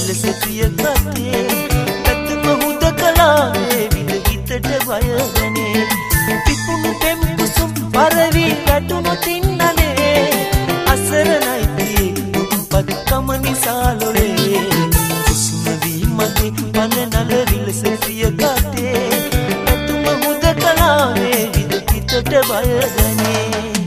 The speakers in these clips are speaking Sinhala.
විලස ප්‍රිය කතේ පැතුම හුදකලාවේ විද හිතට බය දැනේ පිපුණු පෙම් කුසුම් පරවි වැටුණු තින්නනේ අසරණයි පියේ දුප්පත් කම නිසා ලොලේ කුසුම වී මගේ පනනල විලස ප්‍රිය කතේ පැතුම හුදකලාවේ විද හිතට බය දැනේ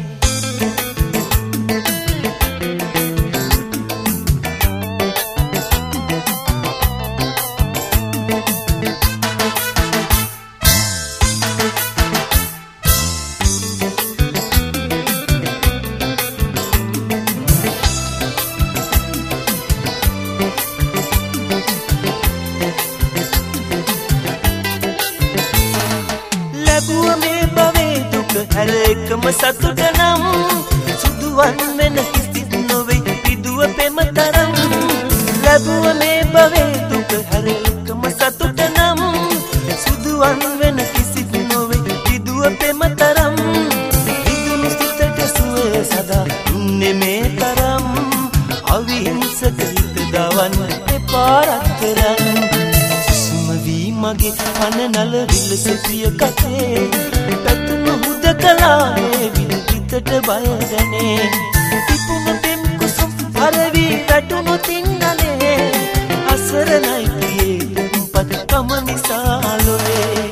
හැර එකම සතුට නම් සුදුවන් වෙන කිසිත් නොවේ පිදුව පෙම තරම් ලැබුව මේ භවයේ දුක හැර එකම සතුට නම් සුදුවන් වෙන කිසිත් නොවේ පිදුව පෙම තරම් විදුණු සිතට සුවය සදා දුන්නේ මේ තරම් අවිහිංසක හිත දවන්න එපා රත්තරන් සුසුම වී මගේ පනනල විලස ප්‍රිය කතේ පැතුම හුදකලාවේ විද හිතට බය දැනේ පිපුණු පෙම් කුසුම් පරවි වැටුණු තින්නනේ අසරණයි පියේ දුප්පත් කම නිසා ලොවේ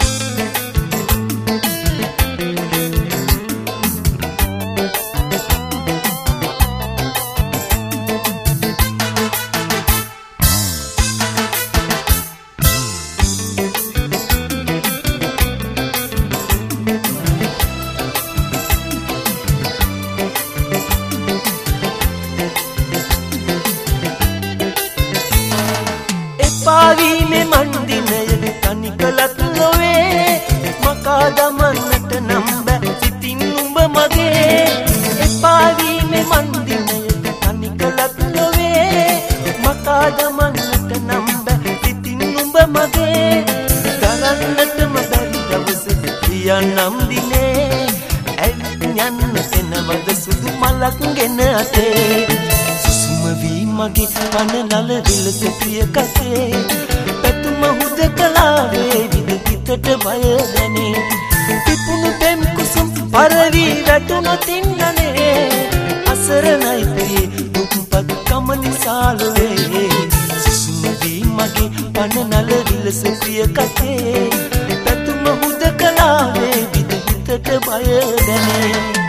පාවීමේ මන්දිනය තනිකලක් නොවේ මකා දමන්නට නම් බෑ සිතින් උඹ මගේ එපාවීමේ මන්දිනය තනිකලක් නොවේ මකා දමන්නට නම් බෑ සිතින් උඹ මගේ දරන්නටම බැරි දවස කියන්නම් දිනේ ඇවිත් යන්න එනවද සුදු මලක් ගෙන අතේ වී මගේ පනනල විලස ප්‍රිය කතේ පැතුම හුදකලාවේ විද හිතට බය දැනේ පිපුණු පෙම් කුසුම් පරවි වැටුණු තින්නනේ අසරණයි පියේ දුප්පත් කම නිසා ලොවේ සුසුම වී මගේ පනනල විලස ප්‍රිය කතේ පැතුම හුදකලාවේ විද හිතට බය දැනේ